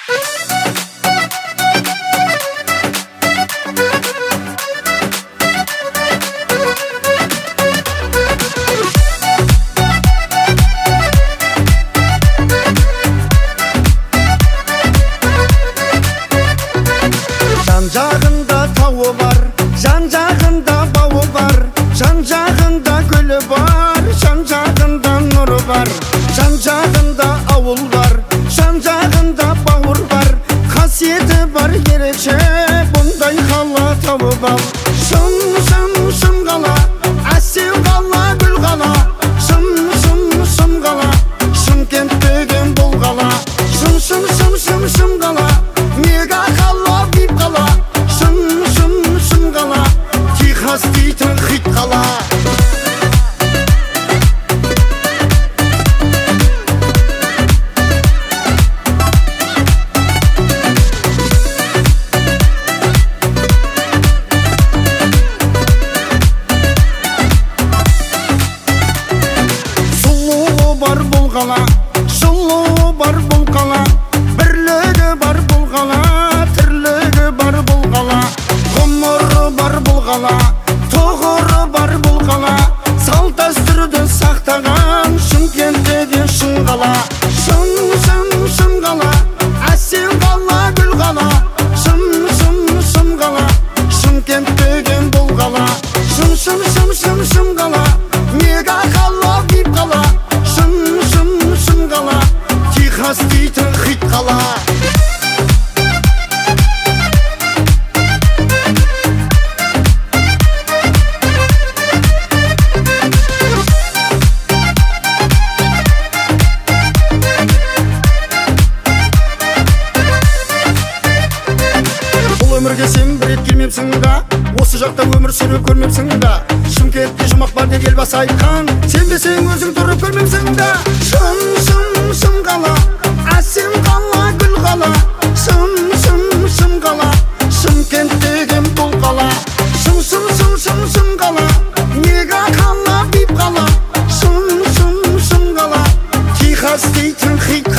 Жан-жағында тауы бар, жан-жағында бауы бар, жан-жағында гүлі бар, жан-жағында нұры бар, жан-жағында ауыл бар, жан-жағында бауыр бар, қасиеті бар ерекше бұндай қала тауып ал. Шын қала, әсем қала, гүл қала, шын қала, Шымкент деген бұл қала. Шын қала, мега қала, бип қала, шын қала, Техас дейтін хит қала. Сұлуы бар бұл қала, жылуы бар бұл қала, бірлігі бар бұл қала, тірлігі бар бұл қала, ғұмыры бар бұл қала, тұғыры бар бұл қала, салт дәстүрді сақтаған Шымкент деген шын қала. Шын қала, әсем қала, гүл қала, шын қала, Шымкент деген бұл қала. Шын қала, мега қала, бип қала, шын қала, Техас дейтін хит қала. Бұл өмірге сен бір рет келмепсің да, осы жақта өмір сүріп көрмепсің да. Шымкентте жұмақ бар деп елбасы айтқан, сенбесең өзің тұрып көрмепсің да. Шын қала, әсем қала, гүл қала, шын қала, Шымкент деген бұл қала. Шын қала, мега қала, бип қала, шын қала, Техас дейтін хит